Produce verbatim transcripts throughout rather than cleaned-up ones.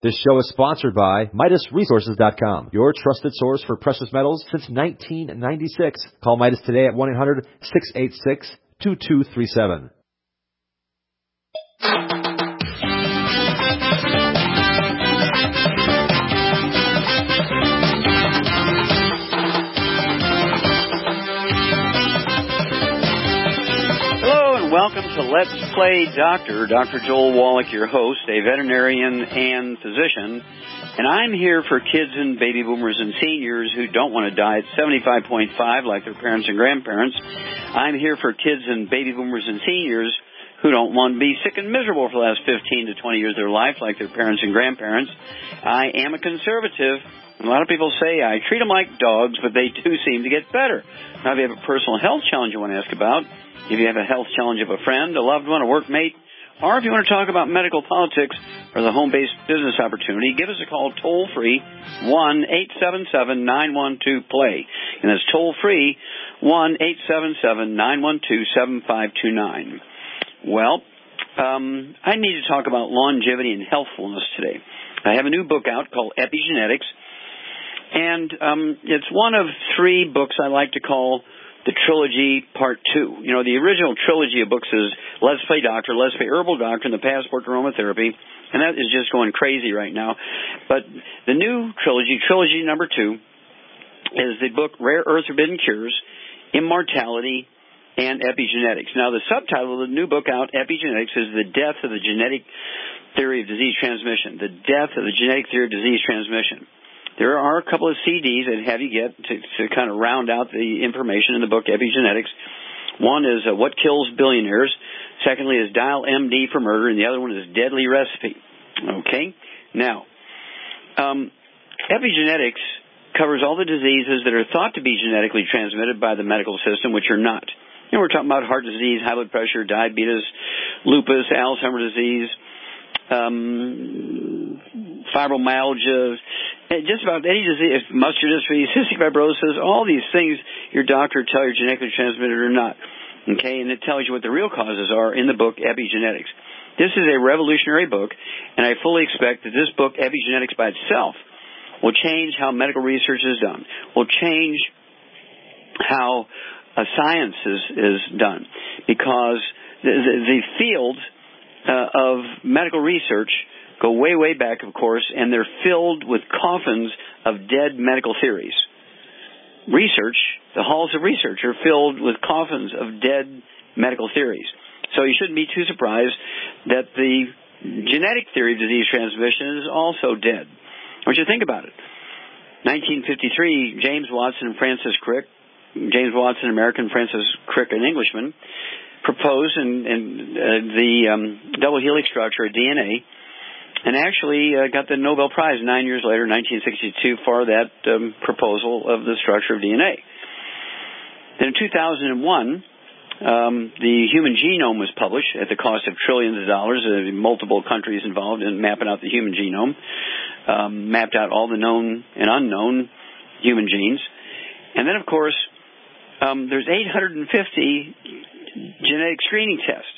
This show is sponsored by Midas Resources dot com, your trusted source for precious metals since nineteen ninety-six. Call Midas today at one eight hundred, six eight six, two two three seven. Welcome to Let's Play Doctor. Doctor Joel Wallach, your host, a veterinarian and physician. And I'm here for kids and baby boomers and seniors who don't want to die at seventy-five point five like their parents and grandparents. I'm here for kids and baby boomers and seniors who don't want to be sick and miserable for the last fifteen to twenty years of their life like their parents and grandparents. I am a conservative. A lot of people say I treat them like dogs, but they do seem to get better. Now, if you have a personal health challenge you want to ask about, if you have a health challenge of a friend, a loved one, a workmate, or if you want to talk about medical politics or the home-based business opportunity, give us a call toll-free, one eight seven seven, nine one two, P L A Y. And that's toll-free, one eight seven seven, nine one two, seven five two nine. Well, um, I need to talk about longevity and healthfulness today. I have a new book out called Epigenetics, and um, it's one of three books I like to call the Trilogy Part two. You know, the original trilogy of books is Let's Play Doctor, Let's Play Herbal Doctor, and the Passport to Aromatherapy, and that is just going crazy right now. But the new trilogy, Trilogy Number two, is the book Rare Earth Forbidden Cures, Immortality, and Epigenetics. Now, the subtitle of the new book out, Epigenetics, is The Death of the Genetic Theory of Disease Transmission. The Death of the Genetic Theory of Disease Transmission. There are a couple of C Ds that have you get to, to kind of round out the information in the book Epigenetics. One is uh, What Kills Billionaires. Secondly is Dial M D for Murder. And the other one is Deadly Recipe. Okay? Now, um, epigenetics covers all the diseases that are thought to be genetically transmitted by the medical system, which are not. You know, we're talking about heart disease, high blood pressure, diabetes, lupus, Alzheimer's disease, um, fibromyalgia, just about any disease, muscular dystrophy, cystic fibrosis, all these things your doctor will tell you are genetically transmitted or not. Okay, and it tells you what the real causes are in the book Epigenetics. This is a revolutionary book, and I fully expect that this book, Epigenetics by itself, will change how medical research is done, will change how uh, science is, is done, because the, the, the field uh, of medical research go way, way back, of course, and they're filled with coffins of dead medical theories. Research, the halls of research are filled with coffins of dead medical theories. So you shouldn't be too surprised that the genetic theory of disease transmission is also dead. I want you to think about it. nineteen fifty-three, James Watson and Francis Crick, James Watson, American, Francis Crick, an Englishman, proposed in, in uh, the um, double helix structure of D N A, and actually uh, got the Nobel Prize nine years later, nineteen sixty-two, for that um, proposal of the structure of D N A. Then in two thousand one, um, the human genome was published at the cost of trillions of dollars. Uh, multiple countries involved in mapping out the human genome, um, mapped out all the known and unknown human genes. And then, of course, um, there's eight hundred fifty genetic screening tests.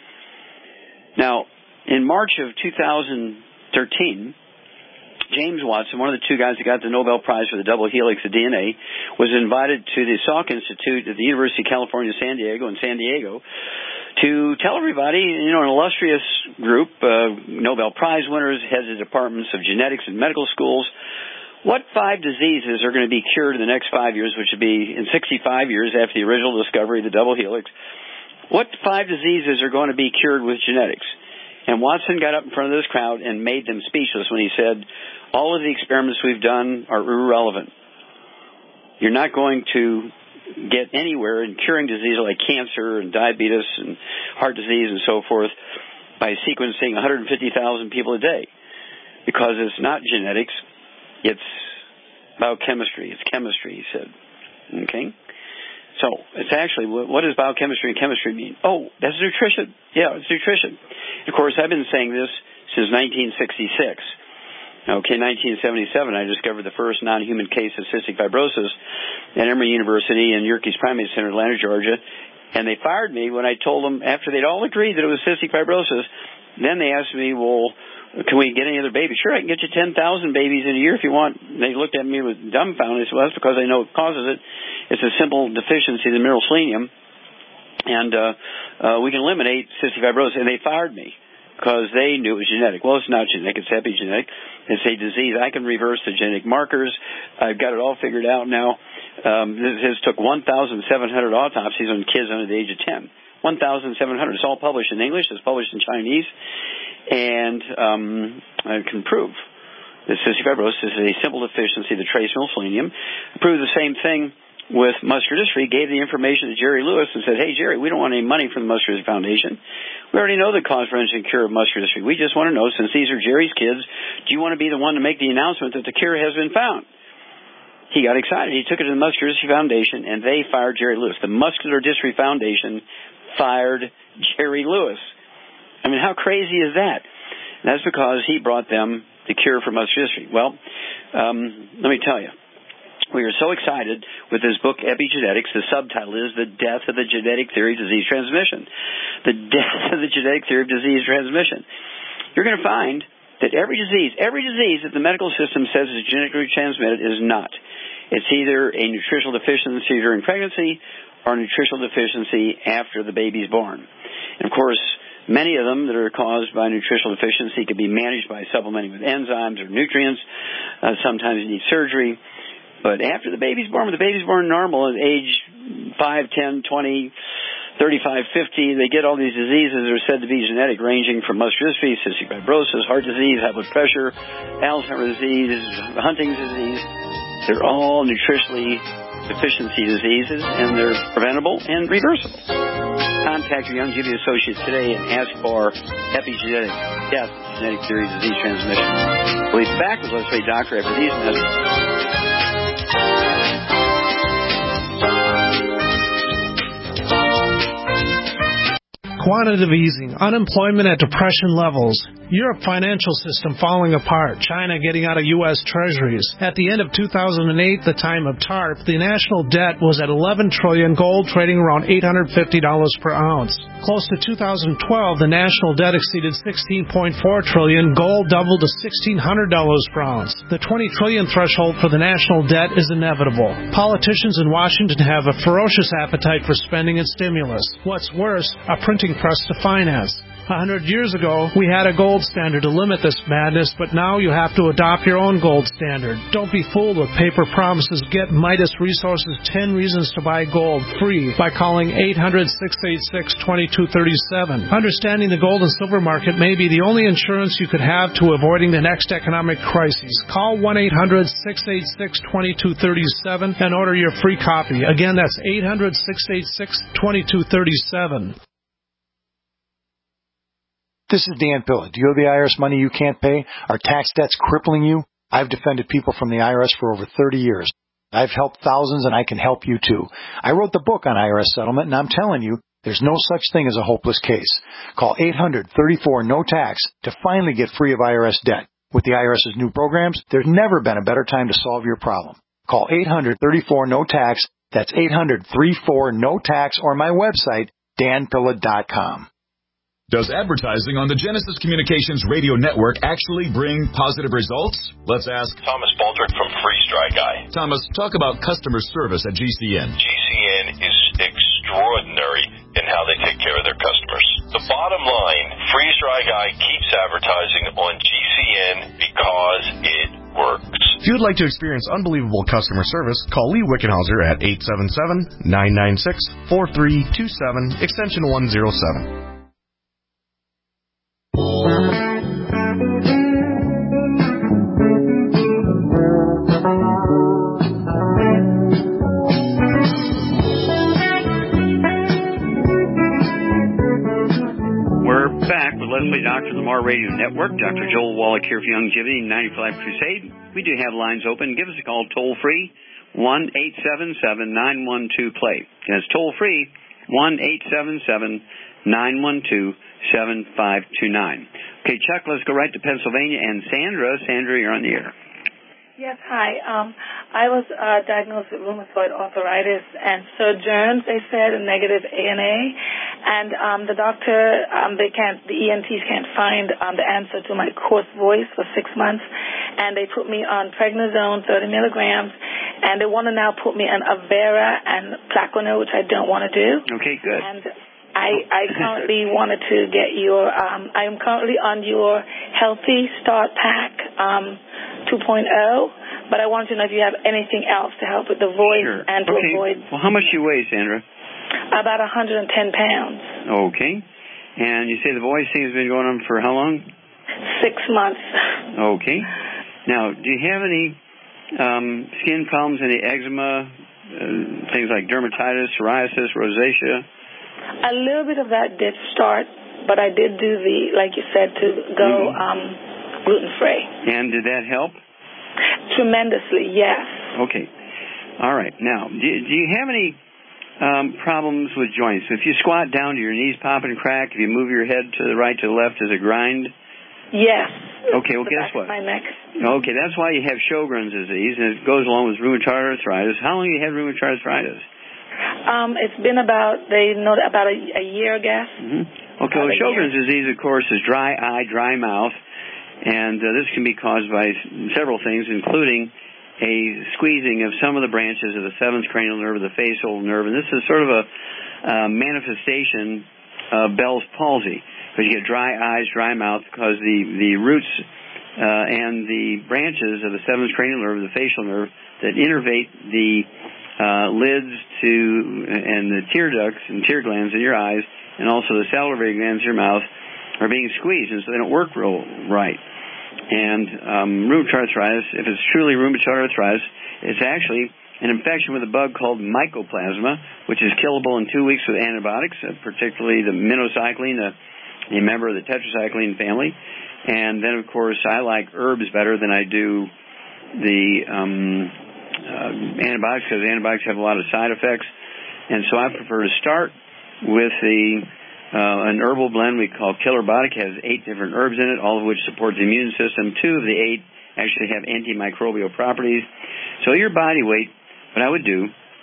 Now, in March of two thousand thirteen, James Watson, one of the two guys that got the Nobel Prize for the double helix of D N A, was invited to the Salk Institute at the University of California, San Diego, in San Diego, to tell everybody, you know, an illustrious group, uh, Nobel Prize winners, heads of departments of genetics and medical schools, what five diseases are going to be cured in the next five years, which would be in sixty-five years after the original discovery of the double helix. What five diseases are going to be cured with genetics? And Watson got up in front of this crowd and made them speechless when he said, all of the experiments we've done are irrelevant. You're not going to get anywhere in curing diseases like cancer and diabetes and heart disease and so forth by sequencing one hundred fifty thousand people a day, because it's not genetics, it's biochemistry, it's chemistry, he said. Okay? So, it's actually, what does biochemistry and chemistry mean? Oh, that's nutrition. Yeah, it's nutrition. Of course, I've been saying this since nineteen sixty-six. Okay, nineteen seventy-seven, I discovered the first non-human case of cystic fibrosis at Emory University and Yerkes Primate Center in Atlanta, Georgia. And they fired me when I told them, after they'd all agreed that it was cystic fibrosis, then they asked me, well, can we get any other babies? Sure, I can get you ten thousand babies in a year if you want. They looked at me with dumbfounded. They said, well, that's because they know what causes it. It's a simple deficiency of the mineral selenium, and uh, uh, we can eliminate cystic fibrosis. And they fired me because they knew it was genetic. Well, it's not genetic. It's epigenetic. It's a disease. I can reverse the genetic markers. I've got it all figured out now. Um, this took one thousand seven hundred autopsies on kids under the age of ten. one thousand seven hundred. It's all published in English. It's published in Chinese. And um, I can prove that cystic fibrosis is a simple deficiency of the trace mineral selenium. I proved the same thing with muscular dystrophy, gave the information to Jerry Lewis and said, hey, Jerry, we don't want any money from the Muscular Dystrophy Foundation. We already know the cause, prevention, and cure of muscular dystrophy. We just want to know, since these are Jerry's kids, do you want to be the one to make the announcement that the cure has been found? He got excited. He took it to the Muscular Dystrophy Foundation, and they fired Jerry Lewis. The Muscular Dystrophy Foundation fired Jerry Lewis. I mean, how crazy is that? And that's because he brought them the cure for muscular dystrophy. Well, um, let me tell you. We are so excited with this book, Epigenetics. The subtitle is The Death of the Genetic Theory of Disease Transmission. The Death of the Genetic Theory of Disease Transmission. You're going to find that every disease, every disease that the medical system says is genetically transmitted is not. It's either a nutritional deficiency during pregnancy or a nutritional deficiency after the baby's born. And, of course, many of them that are caused by nutritional deficiency can be managed by supplementing with enzymes or nutrients. Uh, sometimes you need surgery. But after the baby's born, when the baby's born normal at age five, ten, twenty, thirty-five, fifty, they get all these diseases that are said to be genetic, ranging from muscular dystrophy, cystic fibrosis, heart disease, high blood pressure, Alzheimer's disease, Huntington's disease. They're all nutritionally deficiency diseases, and they're preventable and reversible. Contact your Youngevity associate today and ask for epigenetics, death, genetic theory, disease transmission. We'll be back with Let's Play Doctor after these messages. Quantitative easing, unemployment at depression levels, Europe financial system falling apart, China getting out of U S treasuries. At the end of two thousand eight, the time of TARP, the national debt was at eleven trillion dollars, gold trading around eight hundred fifty dollars per ounce. Close to two thousand twelve, the national debt exceeded sixteen point four trillion dollars, gold doubled to sixteen hundred dollars per ounce. The twenty trillion dollars threshold for the national debt is inevitable. Politicians in Washington have a ferocious appetite for spending and stimulus. What's worse, a printing press to finance. A hundred years ago, we had a gold standard to limit this madness, but now you have to adopt your own gold standard. Don't be fooled with paper promises. Get Midas Resources ten Reasons to Buy Gold free by calling eight hundred, six eight six, two two three seven. Understanding the gold and silver market may be the only insurance you could have to avoiding the next economic crisis. Call one eight hundred, six eight six, two two three seven and order your free copy. Again, that's eight hundred, six eight six, two two three seven. This is Dan Pilla. Do you owe the I R S money you can't pay? Are tax debts crippling you? I've defended people from the I R S for over thirty years. I've helped thousands, and I can help you too. I wrote the book on I R S settlement, and I'm telling you, there's no such thing as a hopeless case. Call eight hundred, thirty-four, no tax to finally get free of I R S debt. With the I R S's new programs, there's never been a better time to solve your problem. Call eight hundred, thirty-four, no tax. That's eight hundred, thirty-four, no tax, or my website, dan pilla dot com. Does advertising on the Genesis Communications radio network actually bring positive results? Let's ask Thomas Baldrick from Freeze Dry Guy. Thomas, talk about customer service at G C N. G C N is extraordinary in how they take care of their customers. The bottom line, Freeze Dry Guy keeps advertising on G C N because it works. If you would like to experience unbelievable customer service, call Lee Wickenhauser at eight seven seven, nine nine six, four three two seven, extension one oh seven. We're back with Leslie Doctor of the Mar Radio Network. Doctor Joel Wallach here for Youngevity ninety-five Crusade. We do have lines open. Give us a call toll free, one eight seven seven, nine one two, play. That's toll free, one eight seven seven, nine one two, seven five two nine. Okay, Chuck, let's go right to Pennsylvania. And Sandra, Sandra, you're on the air. Yes, hi. Um, I was uh, diagnosed with rheumatoid arthritis and sojourns, they said, a negative A N A. And um, the doctor, um, they can't, the E N Ts can't find um, the answer to my coarse voice for six months. And they put me on prednisone, thirty milligrams. And they want to now put me on Avera and Plaquenil, which I don't want to do. Okay, good. And I, I currently wanted to get your, um, I am currently on your Healthy Start Pack um, two point oh, but I wanted to know if you have anything else to help with the voice sure. and to okay. avoid. Well, how much do you weigh, Sandra? About one hundred ten pounds. Okay. And you say the voice thing has been going on for how long? Six months. Okay. Now, do you have any um, skin problems, any eczema, uh, things like dermatitis, psoriasis, rosacea? A little bit of that did start, but I did do the, like you said, to go mm-hmm. um, gluten-free. And did that help? Tremendously, yes. Okay. All right. Now, do, do you have any um, problems with joints? If you squat down, do your knees pop and crack? If you move your head to the right, to the left, does it grind? Yes. Okay, well, guess what? My neck. Okay, that's why you have Sjogren's disease, and it goes along with rheumatoid arthritis. How long have you had rheumatoid arthritis? Um, it's been about, they know, about a, a year, I guess. Mm-hmm. Okay, well, Sjogren's disease, of course, is dry eye, dry mouth, and uh, this can be caused by several things, including a squeezing of some of the branches of the seventh cranial nerve, the facial nerve, and this is sort of a uh, manifestation of Bell's palsy, because you get dry eyes, dry mouth, because the, the roots uh, and the branches of the seventh cranial nerve, the facial nerve, that innervate the uh, lids to and the tear ducts and tear glands in your eyes, and also the salivary glands in your mouth, are being squeezed, and so they don't work real right. And um, rheumatoid arthritis, if it's truly rheumatoid arthritis, it's actually an infection with a bug called mycoplasma, which is killable in two weeks with antibiotics, uh, particularly the minocycline, a, a member of the tetracycline family. And then, of course, I like herbs better than I do the um, uh, antibiotics, because antibiotics have a lot of side effects. And so I prefer to start with the uh, an herbal blend we call Killer Biotic. It has eight different herbs in it, all of which support the immune system. Two of the eight actually have antimicrobial properties. So your body weight, what I would do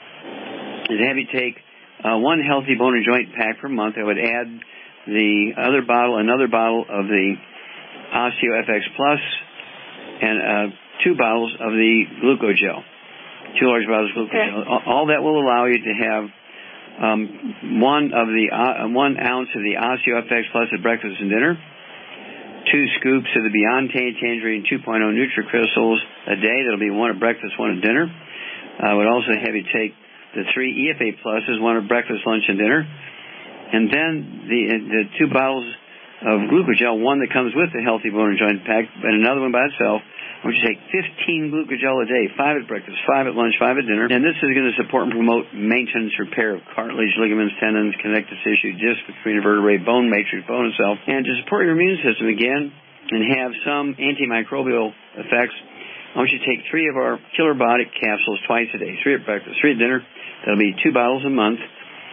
is have you take uh, one healthy bone and joint pack per month. I would add the other bottle, another bottle of the OsteoFX Plus, and uh, two bottles of the Glucogel, two large bottles of Glucogel. Okay. All that will allow you to have um, one of the uh, one ounce of the OsteoFX Plus at breakfast and dinner, two scoops of the Beyond Tangerine two point oh NutriCrystals a day. That'll be one at breakfast, one at dinner. I would also have you take the three E F A Pluses, one at breakfast, lunch, and dinner. And then the the two bottles of Glucogel, one that comes with the Healthy Bone and Joint Pack, and another one by itself. I want you to take fifteen Glucogel a day, five at breakfast, five at lunch, five at dinner. And this is going to support and promote maintenance, repair of cartilage, ligaments, tendons, connective tissue, disc between the vertebrae, bone matrix, bone itself. And to support your immune system again and have some antimicrobial effects, I want you to take three of our Killer Biotic capsules twice a day, three at breakfast, three at dinner. That'll be two bottles a month.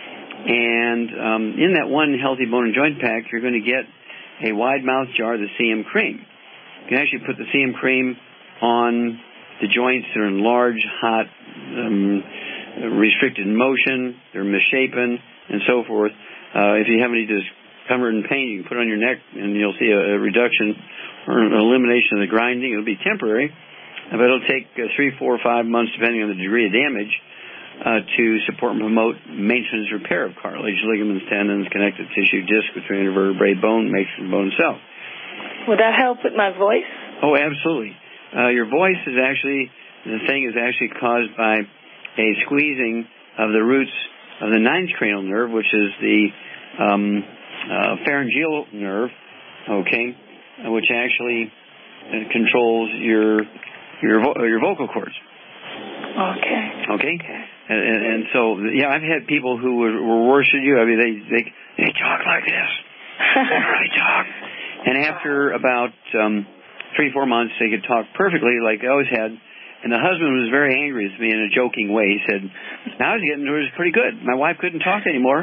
And um, in that one Healthy Bone and Joint Pack, you're going to get a wide mouth jar of the C M cream. You can actually put the C M cream on the joints that are in large, hot, um, restricted motion, they're misshapen, and so forth. Uh, if you have any discomfort and pain, you can put it on your neck, and you'll see a, a reduction or an elimination of the grinding. It'll be temporary, but it'll take uh, three, four, five months, depending on the degree of damage, Uh, to support and promote maintenance repair of cartilage, ligaments, tendons, connective tissue, disc between the vertebrae, bone, matrix, bone itself. Would that help with my voice? Oh, absolutely. Uh, your voice is actually, the thing is actually caused by a squeezing of the roots of the ninth cranial nerve, which is the um, uh, pharyngeal nerve, okay, uh, which actually uh, controls your your vo- your vocal cords. Okay. Okay. okay. And, and, and so, yeah, I've had people who were, were worse than you. I mean, they they they talk like this. They really talk. And after about um, three, four months, they could talk perfectly like they always had. And the husband was very angry with me in a joking way. He said, "Now I was getting her pretty good. My wife couldn't talk anymore,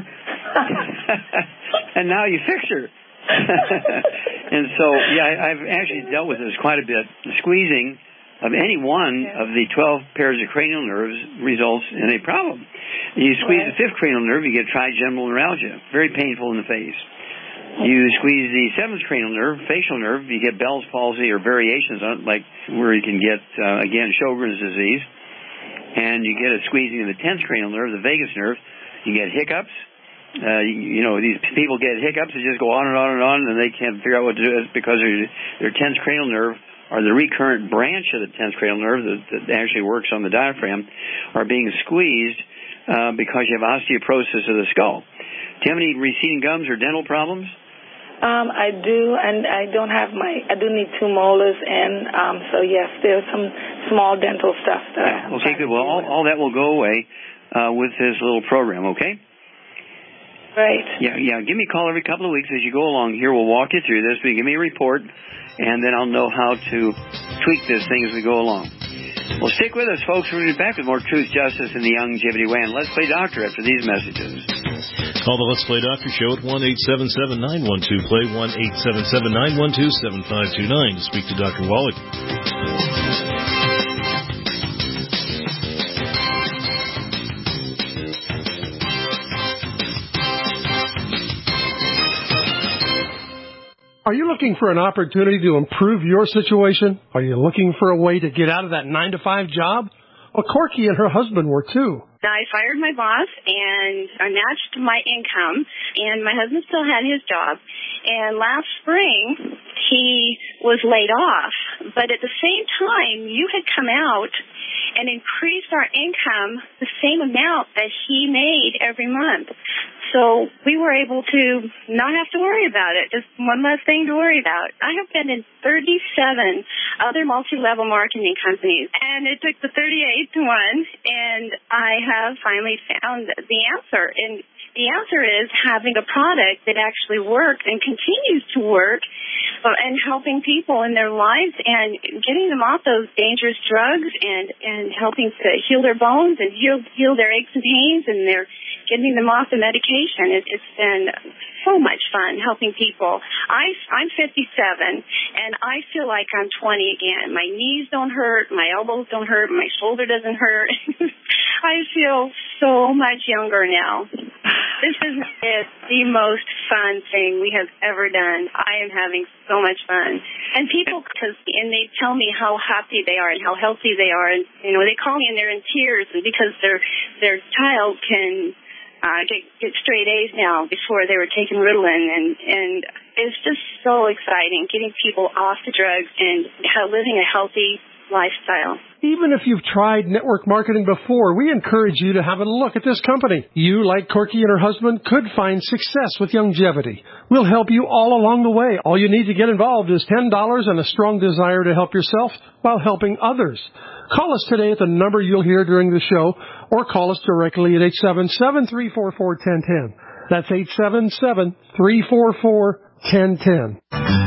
and now you fixed her." And so, yeah, I, I've actually dealt with this quite a bit. The squeezing of any one yeah. of the twelve pairs of cranial nerves results in a problem. You squeeze right. the fifth cranial nerve, you get trigeminal neuralgia, very painful in the face. You squeeze the seventh cranial nerve, facial nerve, you get Bell's palsy or variations on it, like where you can get, uh, again, Sjogren's disease. And you get a squeezing of the tenth cranial nerve, the vagus nerve, you get hiccups. Uh, you, you know, these people get hiccups, they just go on and on and on, and they can't figure out what to do. It's because their, their tenth cranial nerve, or the recurrent branch of the tenth cranial nerve that, that actually works on the diaphragm, are being squeezed uh, because you have osteoporosis of the skull. Do you have any receding gums or dental problems? Um, I do, and I don't have my, I do need two molars in, um, so yes, there's some small dental stuff that yeah. Okay, good. Well, all, all that will go away uh, with this little program, okay? Right. Yeah, yeah. Give me a call every couple of weeks as you go along here. We'll walk you through this. But give me a report, and then I'll know how to tweak this thing as we go along. Well, stick with us, folks. We're going to be back with more Truth, Justice, and the Longevity Way. And Let's Play Doctor after these messages. Call the Let's Play Doctor Show at one eight seven seven, nine one two, play, one eight seven seven, nine one two, seven five two nine to speak to Doctor Wallach. Are you looking for an opportunity to improve your situation? Are you looking for a way to get out of that nine to five job? Well, Corky and her husband were too. I fired my boss, and I matched my income, and my husband still had his job. And last spring, he was laid off. But at the same time, you had come out and increased our income the same amount that he made every month. So we were able to not have to worry about it, just one less thing to worry about. I have been in thirty-seven other multi-level marketing companies, and it took the thirty-eighth one, and I have finally found the answer. And the answer is having a product that actually works and continues to work uh, and helping people in their lives and getting them off those dangerous drugs and, and helping to heal their bones and heal, heal their aches and pains, and they're getting them off the medication. It, it's been so much fun helping people. I, I'm fifty-seven, and I feel like I'm twenty again. My knees don't hurt, my elbows don't hurt, my shoulder doesn't hurt. I feel so much younger now. This is it's the most fun thing we have ever done. I am having so much fun. And people, cause, and they tell me how happy they are and how healthy they are. And, you know, they call me and they're in tears because their their child can uh, get, get straight A's now before they were taking Ritalin. And, and it's just so exciting getting people off the drugs and how, living a healthy lifestyle. Even if you've tried network marketing before, we encourage you to have a look at this company. You, like Corky and her husband, could find success with longevity. We'll help you all along the way. All you need to get involved is ten dollars and a strong desire to help yourself while helping others. Call us today at the number you'll hear during the show, or call us directly at eight seven seven, three four four, one zero one zero. That's eight seven seven, three four four, one zero one zero.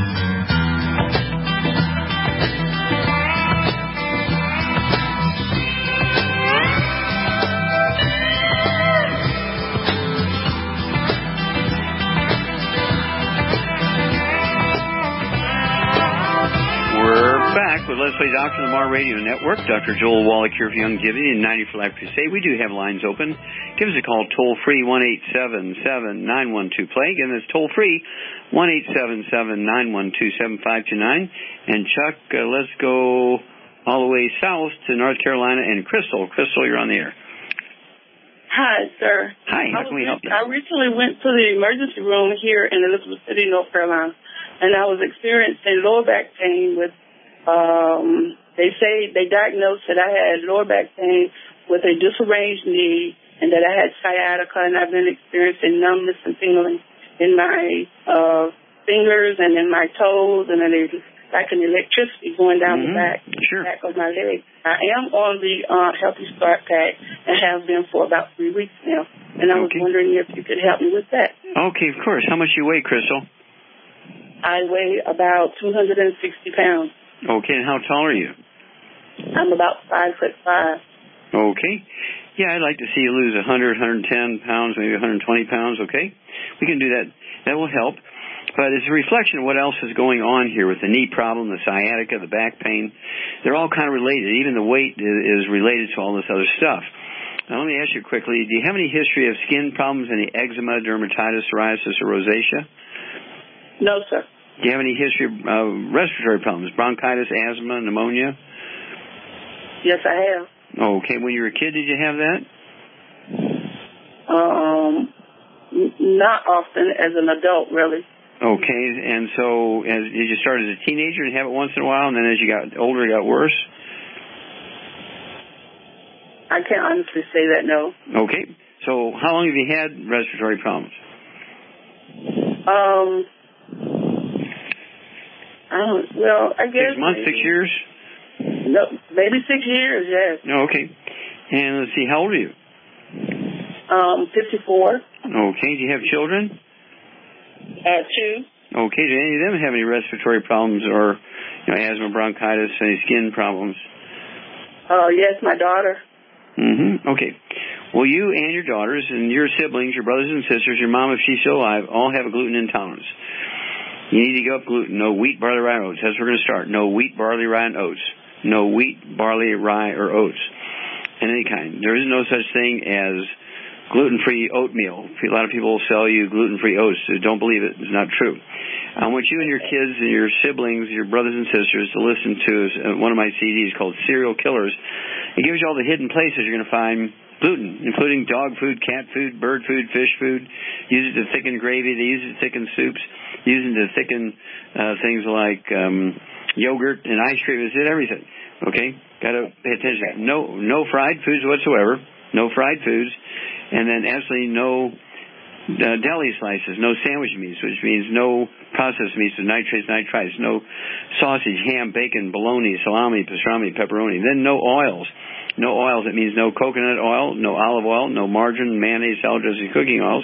With Let's Play Doctor on the Mar Radio Network. Doctor Joel Wallach here for Longevity and ninety for Life Crusade. We do have lines open. Give us a call toll free, one eight seven seven, nine one two, play. Again, that's toll free, one eight seven seven, nine one two, seven five two nine. And Chuck, uh, let's go all the way south to North Carolina and Crystal. Crystal, you're on the air. Hi, sir. Hi, how can we help you? I recently went to the emergency room here in Elizabeth City, North Carolina, and I was experiencing lower back pain with Um, they say they diagnosed that I had lower back pain with a disarranged knee and that I had sciatica, and I've been experiencing numbness and tingling in my uh, fingers and in my toes, and then there's like an electricity going down mm-hmm. the back, sure. back of my leg. I am on the uh, Healthy Start Pack and have been for about three weeks now, and I was okay. wondering if you could help me with that. Okay, of course. How much do you weigh, Crystal? I weigh about two hundred sixty pounds. Okay, and how tall are you? I'm about five foot five. Okay. Yeah, I'd like to see you lose one hundred, one hundred ten pounds, maybe one hundred twenty pounds, okay? We can do that. That will help. But it's a reflection of what else is going on here with the knee problem, the sciatica, the back pain. They're all kind of related. Even the weight is related to all this other stuff. Now, let me ask you quickly, do you have any history of skin problems, any eczema, dermatitis, psoriasis, or rosacea? No, sir. Do you have any history of uh, respiratory problems, bronchitis, asthma, pneumonia? Yes, I have. Okay. When you were a kid, did you have that? Um, n- not often. As an adult, really. Okay. And so, as, did you start as a teenager and have it once in a while, and then as you got older, it got worse? I can't honestly say that, no. Okay. So, how long have you had respiratory problems? Um, I don't, well, I guess... Six months, maybe, six years? No, maybe six years, yes. Oh, okay. And let's see, how old are you? Um, fifty-four. Okay. Do you have children? Uh, two. Okay. Do any of them have any respiratory problems or, you know, asthma, bronchitis, any skin problems? Uh, yes, my daughter. Mm-hmm. Okay. Well, you and your daughters and your siblings, your brothers and sisters, your mom, if she's still alive, all have a gluten intolerance. You need to give up gluten. No wheat, barley, rye, oats. That's where we're going to start. No wheat, barley, rye, and oats. No wheat, barley, rye, or oats. In any kind. There is no such thing as gluten-free oatmeal. A lot of people will sell you gluten-free oats. Don't believe it. It's not true. I want you and your kids and your siblings, your brothers and sisters, to listen to one of my C Ds called Serial Killers. It gives you all the hidden places you're going to find gluten, including dog food, cat food, bird food, fish food. Use it to thicken gravy. They use it to thicken soups. Use it to thicken uh, things like um, yogurt and ice cream. It's in everything. Okay? Got to pay attention. No, no fried foods whatsoever. No fried foods. And then absolutely no uh, deli slices, no sandwich meats, which means no processed meats with nitrates, nitrites, no sausage, ham, bacon, bologna, salami, pastrami, pepperoni. Then no oils. No oils, it means no coconut oil, no olive oil, no margarine, mayonnaise, salad dressing, cooking oils.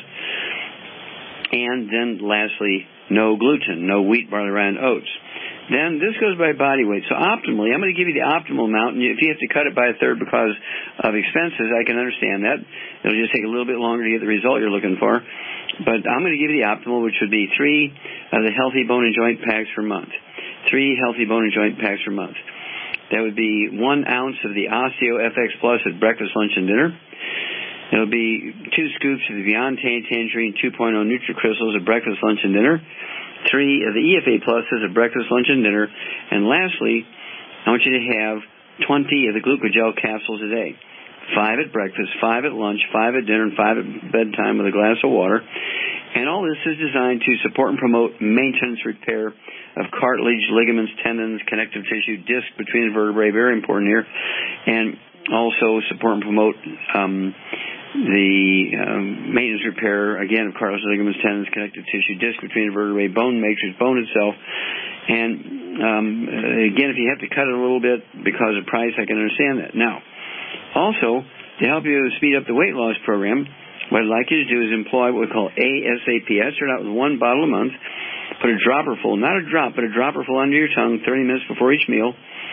And then lastly, no gluten, no wheat, barley, rye, and oats. Then this goes by body weight. So optimally, I'm going to give you the optimal amount. And if you have to cut it by a third because of expenses, I can understand that. It'll just take a little bit longer to get the result you're looking for. But I'm going to give you the optimal, which would be three of the healthy bone and joint packs per month. Three healthy bone and joint packs per month. That would be one ounce of the Osteo F X Plus at breakfast, lunch, and dinner. It'll be two scoops of the Beyond Tangerine two point oh NutriCrystals at breakfast, lunch, and dinner. Three of the E F A Pluses at breakfast, lunch, and dinner. And lastly, I want you to have twenty of the Glucogel capsules a day. Five at breakfast, five at lunch, five at dinner, and five at bedtime with a glass of water. And all this is designed to support and promote maintenance, repair of cartilage, ligaments, tendons, connective tissue, disc between the vertebrae, very important here, and also support and promote um, the um, maintenance, repair, again, of cartilage, ligaments, tendons, connective tissue, disc between the vertebrae, bone matrix, bone itself. And um, again, if you have to cut it a little bit because of price, I can understand that. Now, also, to help you speed up the weight loss program, what I'd like you to do is employ what we call A S A P. I start out with one bottle a month. Put a dropper full, not a drop, but a dropper full under your tongue thirty minutes before each meal.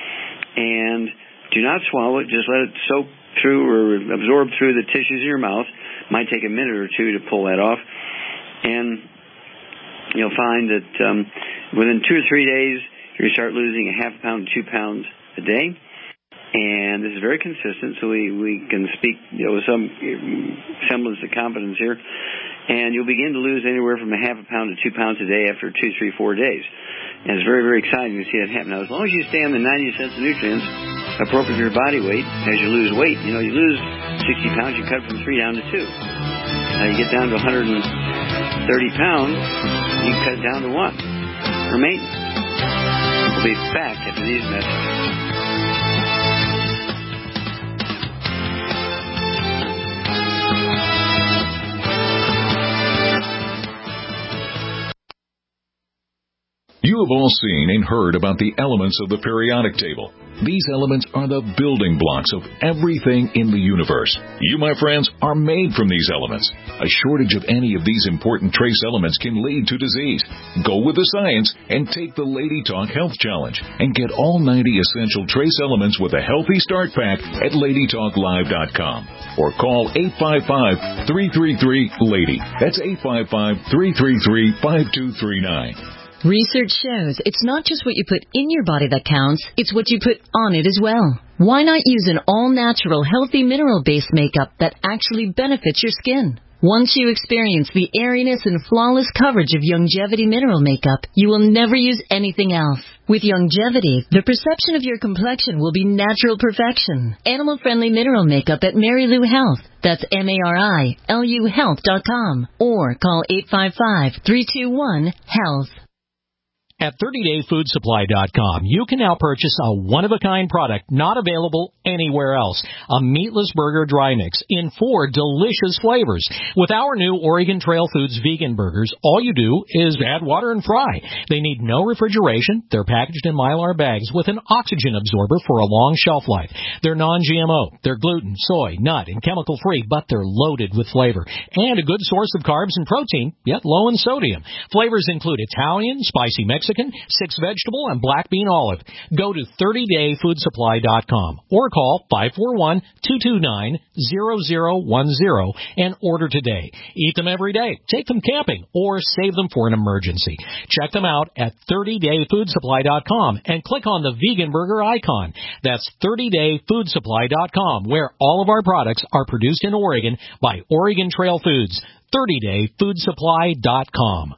And do not swallow it. Just let it soak through or absorb through the tissues of your mouth. Might take a minute or two to pull that off. And you'll find that um, within two or three days, you're going to start losing a half pound to two pounds a day. And this is very consistent, so we, we can speak, you know, with some semblance of confidence here. And you'll begin to lose anywhere from a half a pound to two pounds a day after two, three, four days. And it's very, very exciting to see that happen. Now, as long as you stay on the ninety cents of nutrients appropriate for your body weight, as you lose weight, you know, you lose sixty pounds, you cut from three down to two. Now, you get down to one hundred thirty pounds, you can cut it down to one for maintenance. We'll be back after these messages. You have all seen and heard about the elements of the periodic table. These elements are the building blocks of everything in the universe. You, my friends, are made from these elements. A shortage of any of these important trace elements can lead to disease. Go with the science and take the Lady Talk Health Challenge and get all ninety essential trace elements with a healthy start pack at lady talk live dot com or call eight five five, three three three, LADY. That's eight five five, three three three, five two three nine. Research shows it's not just what you put in your body that counts, it's what you put on it as well. Why not use an all-natural, healthy mineral-based makeup that actually benefits your skin? Once you experience the airiness and flawless coverage of Youngevity mineral makeup, you will never use anything else. With Youngevity, the perception of your complexion will be natural perfection. Animal-friendly mineral makeup at Mary Lou Health. That's M A R I L U health dot com. Or call eight five five, three two one, health. At thirty day food supply dot com, you can now purchase a one-of-a-kind product not available anywhere else. A meatless burger dry mix in four delicious flavors. With our new Oregon Trail Foods vegan burgers, all you do is add water and fry. They need no refrigeration. They're packaged in Mylar bags with an oxygen absorber for a long shelf life. They're non G M O. They're gluten, soy, nut, and chemical-free, but they're loaded with flavor. And a good source of carbs and protein, yet low in sodium. Flavors include Italian, spicy Mexican, six vegetable, and black bean olive. Go to thirty day food supply dot com or call five four one, two two nine, zero zero one zero and order today. Eat them every day, take them camping, or save them for an emergency. Check them out at thirty day food supply dot com and click on the vegan burger icon. That's thirty day food supply dot com, where all of our products are produced in Oregon by Oregon Trail Foods. thirty day food supply dot com.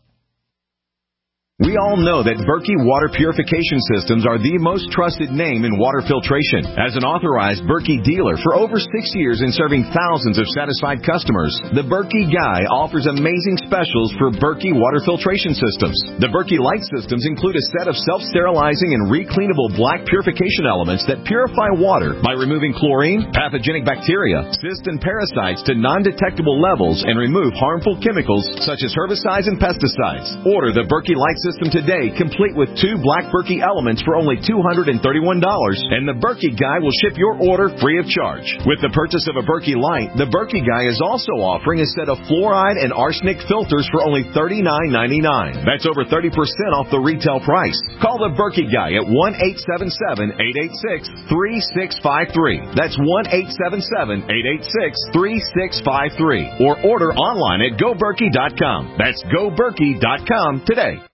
We all know that Berkey Water Purification Systems are the most trusted name in water filtration. As an authorized Berkey dealer for over six years and serving thousands of satisfied customers, the Berkey Guy offers amazing specials for Berkey Water Filtration Systems. The Berkey Light Systems include a set of self-sterilizing and recleanable black purification elements that purify water by removing chlorine, pathogenic bacteria, cysts, and parasites to non-detectable levels and remove harmful chemicals such as herbicides and pesticides. Order the Berkey Light System today, complete with two black Berkey elements for only two hundred thirty-one dollars, and the Berkey Guy will ship your order free of charge. With the purchase of a Berkey Light, the Berkey Guy is also offering a set of fluoride and arsenic filters for only thirty-nine ninety-nine. That's over thirty percent off the retail price. Call the Berkey Guy at one eight seven seven, eight eight six, three six five three. That's one eight seven seven, eight eight six, three six five three. Or order online at go berkey dot com. That's go berkey dot com today.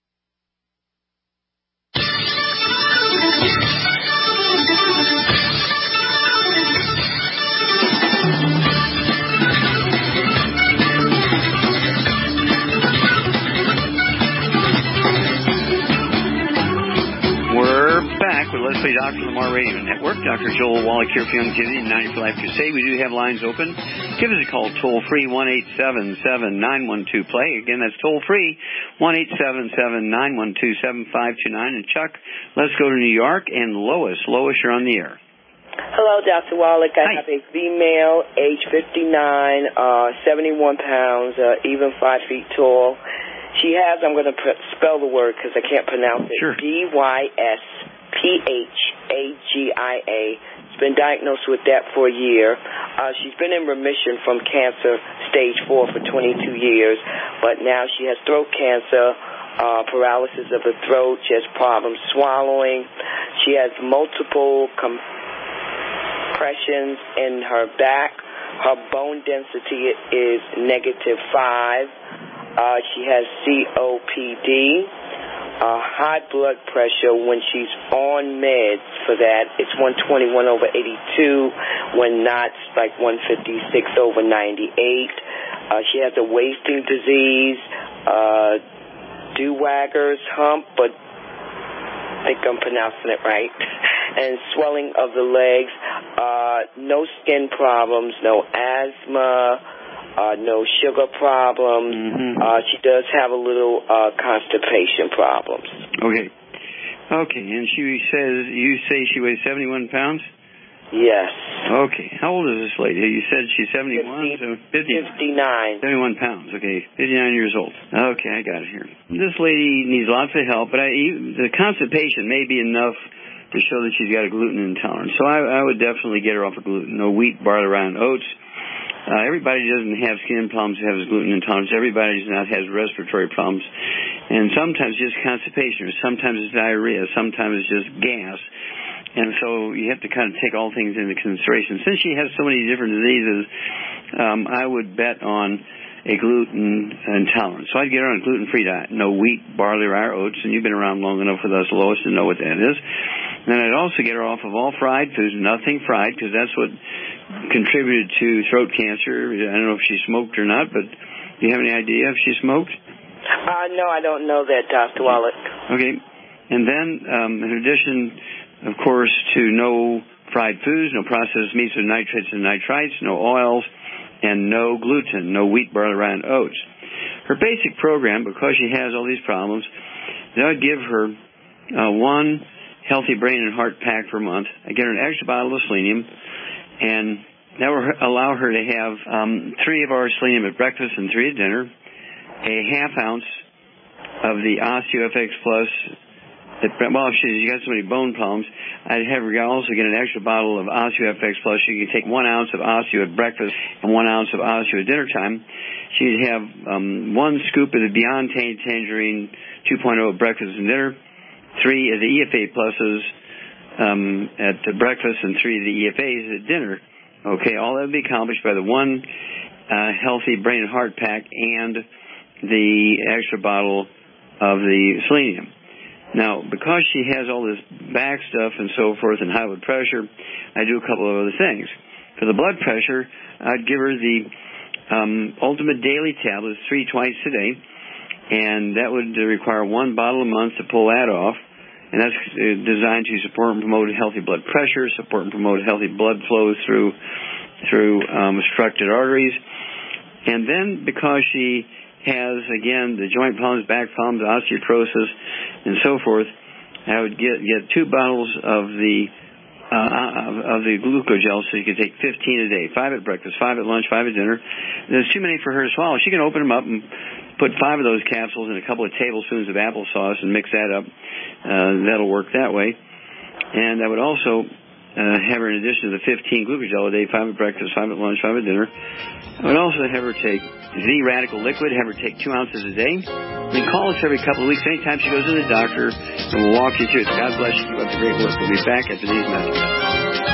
With Let's Play Doctor Lamar Radio Network, Doctor Joel Wallach here for Youngevity and ninety for Life Crusade. We do have lines open. Give us a call toll free, one eight seven seven, nine one two, play. Again, that's toll free, one eight seven seven, nine one two, seven five two nine. And Chuck, let's go to New York and Lois. Lois, you're on the air. Hello, Doctor Wallach. I Hi. have a female, age fifty-nine, uh, seventy-one pounds, uh, even five feet tall. She has, I'm going to pr- spell the word because I can't pronounce it, sure. D Y S P H A G I A. She's been diagnosed with that for a year. Uh, she's been in remission from cancer stage four for twenty-two years, but now she has throat cancer, uh, paralysis of the throat. She has problems swallowing. She has multiple compressions in her back. Her bone density is negative five. Uh, she has C O P D. Uh, high blood pressure when she's on meds for that. It's one twenty-one over eighty-two. When not, it's like one fifty-six over ninety-eight. Uh, she has a wasting disease, uh, Dewagger's hump, but I think I'm pronouncing it right, and swelling of the legs. Uh, no skin problems, no asthma. Uh, no sugar problems. Mm-hmm. Uh, she does have a little uh, constipation problems. Okay. Okay, and she says, you say she weighs seventy-one pounds? Yes. Okay. How old is this lady? You said she's seventy-one? fifty, so fifty, fifty-nine. seventy-one pounds. Okay. fifty-nine years old. Okay, I got it here. This lady needs lots of help, but I, the constipation may be enough to show that she's got a gluten intolerance. So I, I would definitely get her off of gluten. No wheat, barley, rye, and oats. Uh, everybody doesn't have skin problems who has gluten intolerance. Everybody does not has respiratory problems. And sometimes just constipation, or sometimes it's diarrhea, sometimes it's just gas. And so you have to kind of take all things into consideration. Since she has so many different diseases, um, I would bet on a gluten intolerance. So I'd get her on a gluten-free diet. No wheat, barley, rye, or oats. And you've been around long enough with us, Lois, to know what that is. And I'd also get her off of all fried foods, nothing fried, because that's what contributed to throat cancer. I don't know if she smoked or not, but do you have any idea if she smoked? Uh, no, I don't know that, Doctor Wallach. Okay. And then, um, in addition, of course, to no fried foods, no processed meats or nitrates and nitrites, no oils, and no gluten, no wheat, barley, rye, and oats. Her basic program, because she has all these problems, I would give her uh, one healthy brain and heart pack per month. I get her an extra bottle of selenium, and that will allow her to have um, three of our selenium at breakfast and three at dinner, a half ounce of the OsteoFX Plus. Well, if she's got so many bone problems, I'd have her also get an extra bottle of OsteoFX Plus. She could take one ounce of Osteo at breakfast and one ounce of Osteo at dinner time. She'd have um, one scoop of the Beyond Tangerine two point oh at breakfast and dinner, three of the E F A Pluses um, at the breakfast, and three of the E F As at dinner. Okay, all that would be accomplished by the one uh, healthy brain and heart pack and the extra bottle of the selenium. Now, because she has all this back stuff and so forth and high blood pressure, I do a couple of other things. For the blood pressure, I'd give her the um, Ultimate Daily tablets, three twice a day, and that would require one bottle a month to pull that off. And that's designed to support and promote healthy blood pressure, support and promote healthy blood flow through through um, obstructed arteries. And then because she has, again, the joint problems, back problems, osteoporosis, and so forth, I would get get two bottles of the uh, of the glucogel, so you could take fifteen a day, five at breakfast, five at lunch, five at dinner. There's too many for her to swallow. She can open them up and put five of those capsules in a couple of tablespoons of applesauce and mix that up. Uh, that'll work that way. And I would also uh, have her, in addition to the fifteen glucogel a day, five at breakfast, five at lunch, five at dinner, I would also have her take Z-Radical Liquid, have her take two ounces a day. Then call us every couple of weeks. Anytime she goes to the doctor, and we'll walk you through it. God bless you. Keep up the great work. We'll be back after these messages.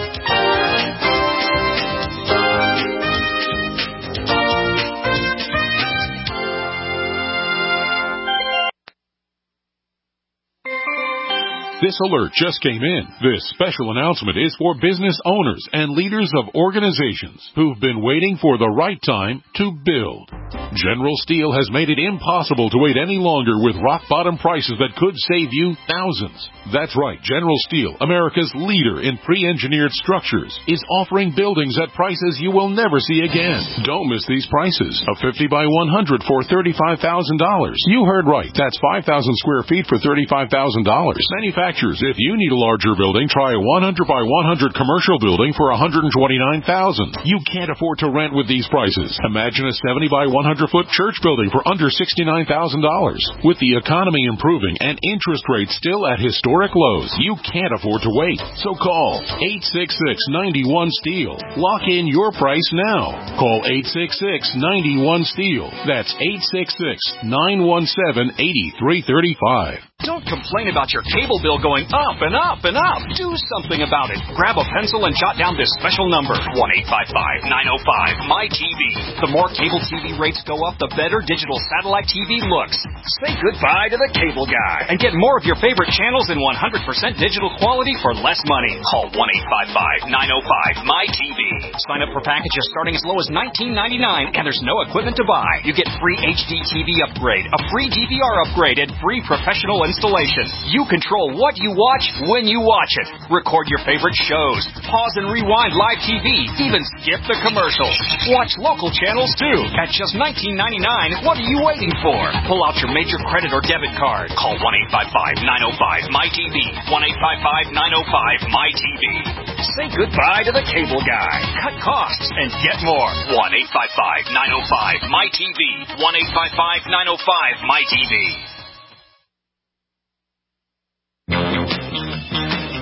This alert just came in. This special announcement is for business owners and leaders of organizations who've been waiting for the right time to build. General Steel has made it impossible to wait any longer with rock-bottom prices that could save you thousands. That's right, General Steel, America's leader in pre-engineered structures, is offering buildings at prices you will never see again. Don't miss these prices. A fifty by one hundred for thirty-five thousand dollars. You heard right. That's five thousand square feet for thirty-five thousand dollars. Manufacturers, if you need a larger building, try a one hundred by one hundred commercial building for one hundred twenty-nine thousand dollars. You can't afford to rent with these prices. Imagine a seventy by one hundred foot church building for under sixty-nine thousand dollars. With the economy improving and interest rates still at historic lows, you can't afford to wait. So call eight six six, nine one, STEEL. Lock in your price now. Call eight six six, nine one, STEEL. That's eight six six, nine one seven, eight three three five. Don't complain about your cable bill going up and up and up. Do something about it. Grab a pencil and jot down this special number, one eight five five, nine oh five, M Y T V. The more cable T V rates go up, the better digital satellite T V looks. Say goodbye to the cable guy and get more of your favorite channels in one hundred percent digital quality for less money. Call one eight five five, nine oh five, M Y T V. Sign up for packages starting as low as nineteen ninety-nine, and there's no equipment to buy. You get free H D T V upgrade, a free D V R upgrade, and free professional installation. You control what you watch when you watch it. Record your favorite shows. Pause and rewind live T V. Even skip the commercials. Watch local channels too. At just nineteen ninety-nine, what are you waiting for? Pull out your major credit or debit card. Call one eight five five, nine oh five, M Y T V. one eight five five, nine oh five, M Y T V. Say goodbye to the cable guy. Cut costs and get more. one eight five five, nine oh five, M Y T V. one eight five five, nine oh five, M Y T V.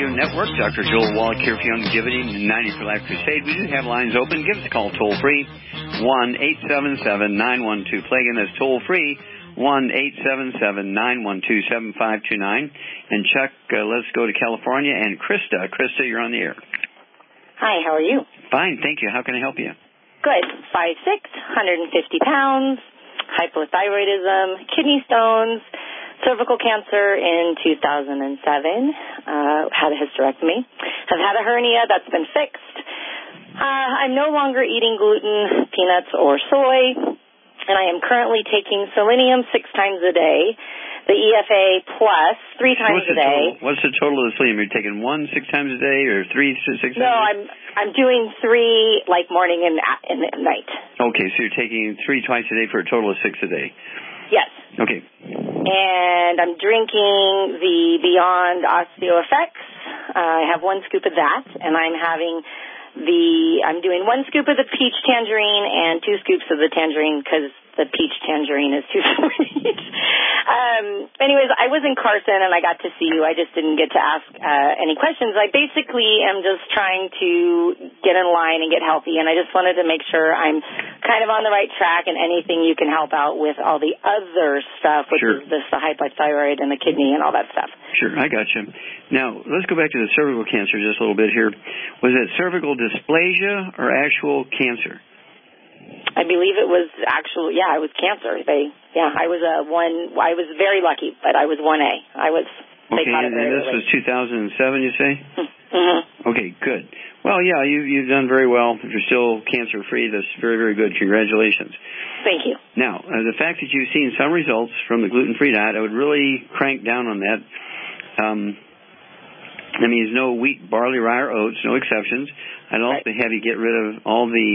Radio Network. Doctor Joel Wallach here for Longevity and ninety for Life Crusade. We do have lines open. Give us a call toll-free, one eight seven seven, nine one two, play. Again, that's toll-free, one eight seven seven, nine one two, seven five two nine. And Chuck, uh, let's go to California. And Krista. Krista, you're on the air. Hi, how are you? Fine, thank you. How can I help you? Good. five foot six, one hundred fifty pounds, hypothyroidism, kidney stones, cervical cancer in two thousand seven, uh, had a hysterectomy. I've had a hernia that's been fixed. Uh, I'm no longer eating gluten, peanuts, or soy, and I am currently taking selenium six times a day, the E F A plus three times a day. Total? What's the total of the selenium? You're taking one six times a day or three six times no, a day? No, I'm I'm doing three, like morning and, and night. Okay, so you're taking three twice a day for a total of six a day. Yes. Okay. And I'm drinking the Beyond Osteo Effects. Uh, I have one scoop of that, and I'm having the, I'm doing one scoop of the peach tangerine and two scoops of the tangerine because the peach tangerine is too sweet. um, anyways, I was in Carson and I got to see you. I just didn't get to ask uh, any questions. I basically am just trying to get in line and get healthy, and I just wanted to make sure I'm kind of on the right track and anything you can help out with all the other stuff, which sure. is this, the hypothyroid and the kidney and all that stuff. Sure, I got you. Now, let's go back to the cervical cancer just a little bit here. Was it cervical dysplasia or actual cancer? I believe it was actual, yeah, it was cancer. They, yeah, I was a one, I was very lucky, but I was one A. I was, they okay, caught it and very this early. was two thousand seven, you say? Mm-hmm. Okay, good. Well, yeah, you, you've done very well. If you're still cancer-free, that's very, very good. Congratulations. Thank you. Now, uh, the fact that you've seen some results from the gluten-free diet, I would really crank down on that. Um, that means no wheat, barley, rye, or oats, no exceptions. I'd also right. have you get rid of all the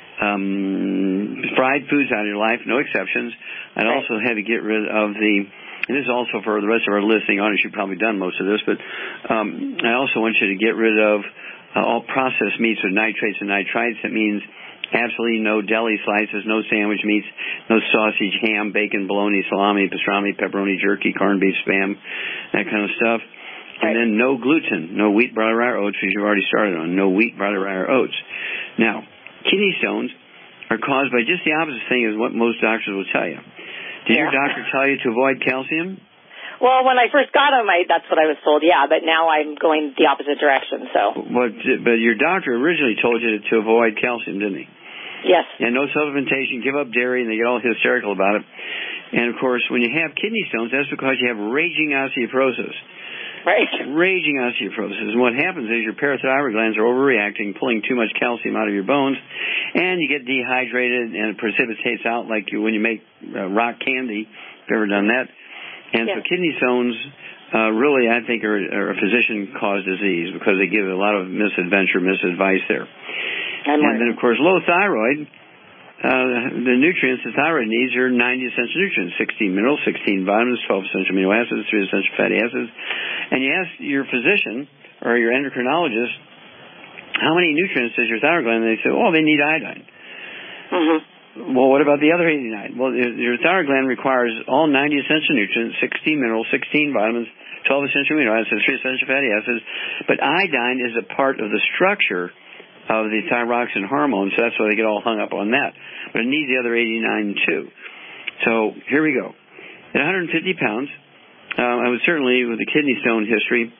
um, fried foods out of your life, no exceptions. I'd right. also have you get rid of the, and this is also for the rest of our listening audience, you've probably done most of this, but um, I also want you to get rid of uh, all processed meats with nitrates and nitrites. That means absolutely no deli slices, no sandwich meats, no sausage, ham, bacon, bologna, salami, pastrami, pepperoni, jerky, corned beef, Spam, that kind of stuff. And then no gluten, no wheat, barley, rye, or oats, which you've already started on. No wheat, barley, rye, or oats. Now, kidney stones are caused by just the opposite thing as what most doctors will tell you. Did yeah. your doctor tell you to avoid calcium? Well, when I first got them, I, that's what I was told, yeah, but now I'm going the opposite direction, so. But, but your doctor originally told you to avoid calcium, didn't he? Yes. And no supplementation, give up dairy, and they get all hysterical about it. And, of course, when you have kidney stones, that's because you have raging osteoporosis. Right. Raging osteoporosis. And what happens is your parathyroid glands are overreacting, pulling too much calcium out of your bones, and you get dehydrated, and it precipitates out like you, when you make uh, rock candy, if you've ever done that. And yes. so kidney stones uh, really, I think, are, are a physician-caused disease because they give a lot of misadventure, misadvice there. I'm and then, of course, low thyroid. Uh, the nutrients the thyroid needs are ninety essential nutrients, sixteen minerals, sixteen vitamins, twelve essential amino acids, three essential fatty acids. And you ask your physician or your endocrinologist, how many nutrients does your thyroid gland? And they say, oh, they need iodine. Mm-hmm. Well, what about the other eighty-nine? Well, your thyroid gland requires all ninety essential nutrients, sixteen minerals, sixteen vitamins, twelve essential amino acids, three essential fatty acids. But iodine is a part of the structure of the thyroxine hormone, so that's why they get all hung up on that. But it needs the other eighty-nine too. So here we go. At one hundred fifty pounds, uh, I would certainly, with the kidney stone history,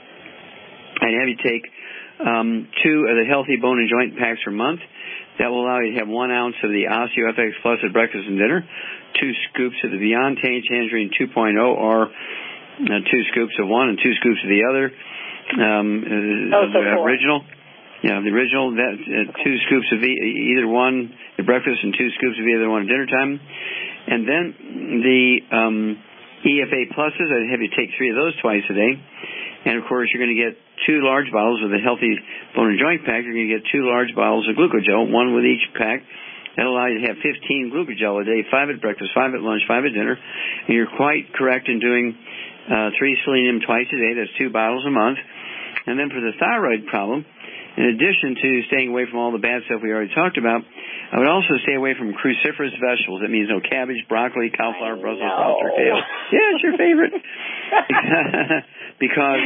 I'd have you take um, two of the healthy bone and joint packs per month. That will allow you to have one ounce of the OsteoFX Plus at breakfast and dinner, two scoops of the Beyond Tangerine two point oh, or uh, two scoops of one and two scoops of the other, um, oh, of the so original. Yeah, the original, that uh, two scoops of e- either one at breakfast and two scoops of either one at dinner time. And then the um, E F A Pluses, I'd have you take three of those twice a day. And, of course, you're going to get two large bottles of the Healthy Bone and Joint Pack. You're going to get two large bottles of Glucogel, one with each pack. That'll allow you to have fifteen Glucogel a day, five at breakfast, five at lunch, five at dinner. And you're quite correct in doing uh, three selenium twice a day. That's two bottles a month. And then for the thyroid problem, in addition to staying away from all the bad stuff we already talked about, I would also stay away from cruciferous vegetables. That means no cabbage, broccoli, cauliflower, Brussels sprouts, or kale. Yeah, it's your favorite. Because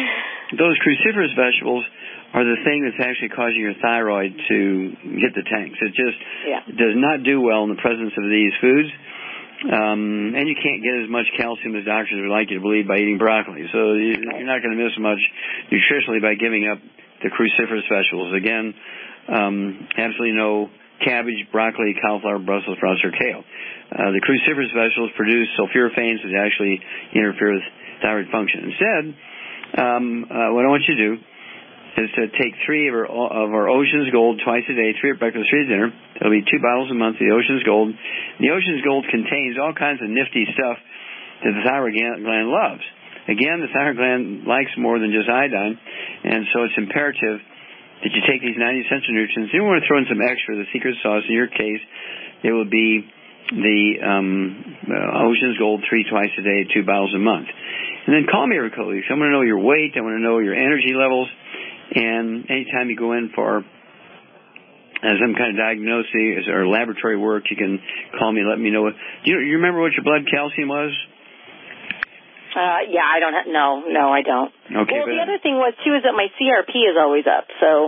those cruciferous vegetables are the thing that's actually causing your thyroid to hit the tanks. It just yeah. does not do well in the presence of these foods. Um, and you can't get as much calcium as doctors would like you to believe by eating broccoli. So you, you're not going to miss much nutritionally by giving up the cruciferous vegetables. Again, um, absolutely no cabbage, broccoli, cauliflower, Brussels sprouts, or kale. Uh, the cruciferous vegetables produce sulforaphanes that actually interfere with thyroid function. Instead, um, uh, what I want you to do is to take three of our, of our Ocean's Gold twice a day, three at breakfast, three at dinner. It'll be two bottles a month of the Ocean's Gold. The Ocean's Gold contains all kinds of nifty stuff that the thyroid gland loves. Again, the thyroid gland likes more than just iodine, and so it's imperative that you take these ninety essential nutrients. You want to throw in some extra, the secret sauce. In your case, it would be the um, uh, Ocean's Gold three twice a day, two bottles a month. And then call me every couple of weeks. I want to know your weight. I want to know your energy levels. And anytime you go in for uh, some kind of diagnosis or laboratory work, you can call me and let me know. What, do you, you remember what your blood calcium was? Uh, yeah, I don't ha- no, no, I don't. Okay, well, the other thing was, too, is that my C R P is always up, so...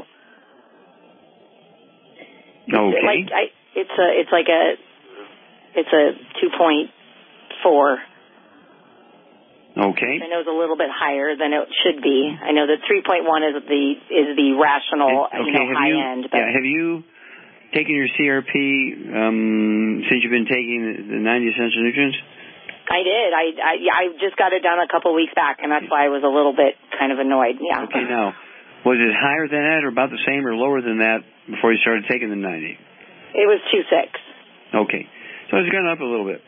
Okay. Like, I, it's a, it's like a, it's a two point four. Okay. I know it's a little bit higher than it should be. I know that three point one is the is the rational, okay, you know, high you, end. But yeah, have you taken your C R P um, since you've been taking the, the ninety essential nutrients? I did. I, I yeah, I just got it done a couple of weeks back, and that's why I was a little bit kind of annoyed. Yeah. Okay. Now, was it higher than that, or about the same, or lower than that before you started taking the ninety? It was two six. Okay. So it's gone up a little bit.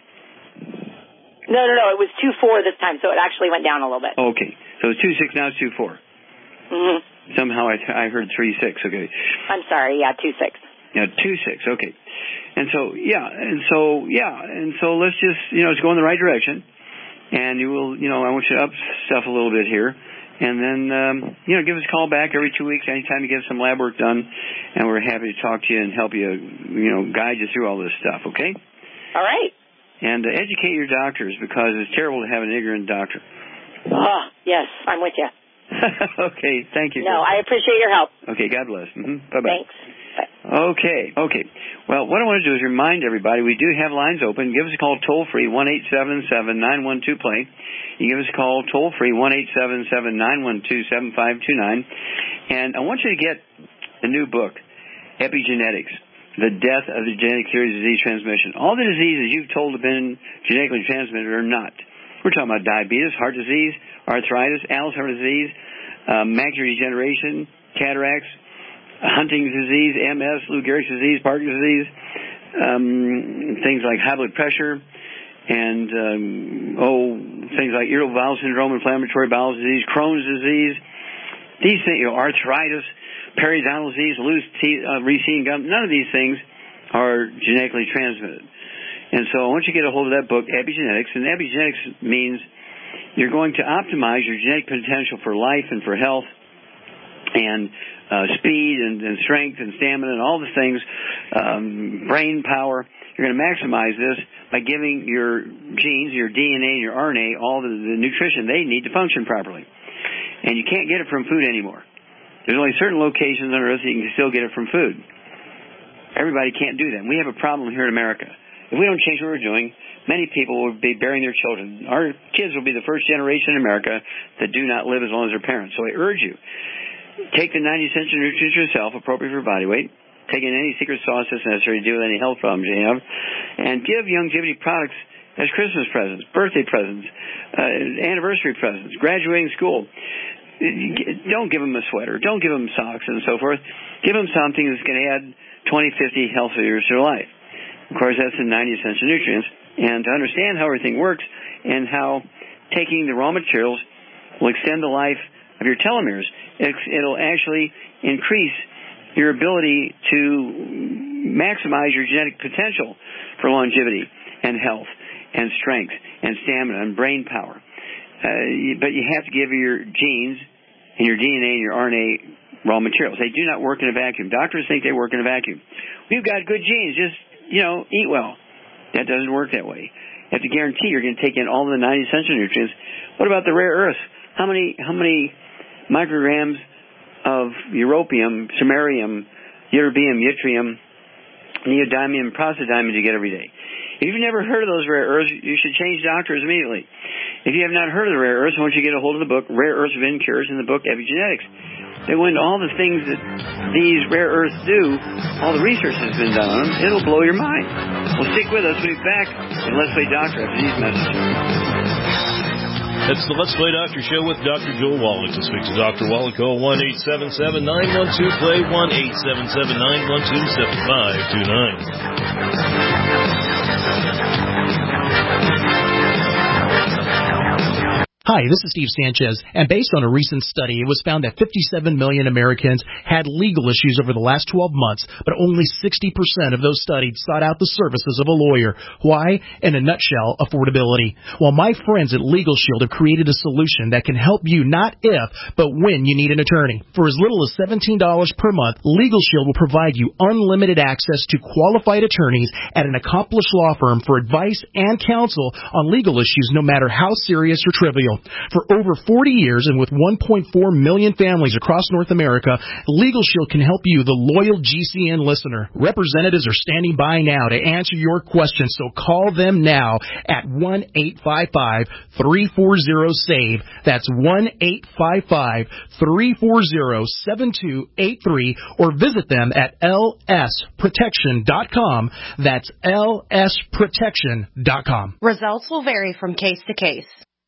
No, no, no. It was two four this time, so it actually went down a little bit. Okay. So it's two six, now it's two four. Mm-hmm. Somehow I, th- I heard three six. Okay. I'm sorry. Yeah, two six. Yeah, two six. Okay. And so, yeah, and so, yeah, and so let's just, you know, it's going in the right direction. And you will, you know, I want you to up stuff a little bit here. And then, um, you know, give us a call back every two weeks, anytime you get some lab work done. And we're happy to talk to you and help you, you know, guide you through all this stuff, okay? All right. And uh, educate your doctors, because it's terrible to have an ignorant doctor. Oh, yes, I'm with you. Okay, thank you. No, I appreciate your help. Okay, God bless. Mm-hmm. Bye-bye. Thanks. Bye. Okay, okay. Well, what I want to do is remind everybody, we do have lines open. Give us a call toll-free, one eight seven seven, nine one two, play. You give us a call toll-free, one eight seven seven, nine one two, seven five two nine. And I want you to get the new book, Epigenetics, The Death of the Genetic Theory of Disease Transmission. All the diseases you've told have been genetically transmitted are not. We're talking about diabetes, heart disease, arthritis, Alzheimer's disease, uh, macular degeneration, cataracts, Huntington's disease, M S, Lou Gehrig's disease, Parkinson's disease, um, things like high blood pressure, and, um, oh, things like irritable bowel syndrome, inflammatory bowel disease, Crohn's disease, these things, you know, arthritis, periodontal disease, loose teeth, uh, receding gum, none of these things are genetically transmitted. And so I want you to get a hold of that book, Epigenetics. And epigenetics means you're going to optimize your genetic potential for life and for health and uh, speed and, and strength and stamina and all the things, um, brain power. You're going to maximize this by giving your genes, your D N A, and your R N A all the, the nutrition they need to function properly. And you can't get it from food anymore. There's only certain locations on Earth that you can still get it from food. Everybody can't do that. We have a problem here in America. If we don't change what we're doing, many people will be burying their children. Our kids will be the first generation in America that do not live as long as their parents. So I urge you, take the ninety essential nutrients yourself, appropriate for body weight. Take in any secret sauce that's necessary to deal with any health problems you have. And give Youngevity products as Christmas presents, birthday presents, uh, anniversary presents, graduating school. Don't give them a sweater. Don't give them socks and so forth. Give them something that's going to add twenty, fifty healthy years to their life. Of course, that's the ninety essential nutrients. And to understand how everything works and how taking the raw materials will extend the life of your telomeres, it'll actually increase your ability to maximize your genetic potential for longevity and health and strength and stamina and brain power. Uh, but you have to give your genes and your D N A and your R N A raw materials. They do not work in a vacuum. Doctors think they work in a vacuum. We've got good genes. Just, you know, eat well. That doesn't work that way. You have to guarantee you're going to take in all the ninety essential nutrients. What about the rare earths? How many how many micrograms of europium, samarium, ytterbium, yttrium, neodymium, praseodymium you get every day. If you've never heard of those rare earths, you should change doctors immediately. If you have not heard of the rare earths, I want you to get a hold of the book, Rare Earths of Incures, and the book, Epigenetics. They go into all the things that these rare earths do. All the research that's been done on them. It'll blow your mind. Well, stick with us. We'll be back in Let's Play Doctor after these messages. That's the Let's Play Doctor Show with Doctor Joel Wallach. To speak to Doctor Wallach, call one eight seven seven, nine one two, play, one eight seven seven, nine one two, seven five two nine. Hi, this is Steve Sanchez, and based on a recent study, it was found that fifty-seven million Americans had legal issues over the last twelve months, but only sixty percent of those studied sought out the services of a lawyer. Why? In a nutshell, affordability. Well, my friends at Legal Shield have created a solution that can help you not if, but when you need an attorney. For as little as seventeen dollars per month, Legal Shield will provide you unlimited access to qualified attorneys at an accomplished law firm for advice and counsel on legal issues, no matter how serious or trivial. For over forty years and with one point four million families across North America, Legal Shield can help you, the loyal G C N listener. Representatives are standing by now to answer your questions, so call them now at one eight five five, three four zero, SAVE. That's one eight five five, three four zero, seven two eight three, or visit them at L S protection dot com. That's L S protection dot com. Results will vary from case to case.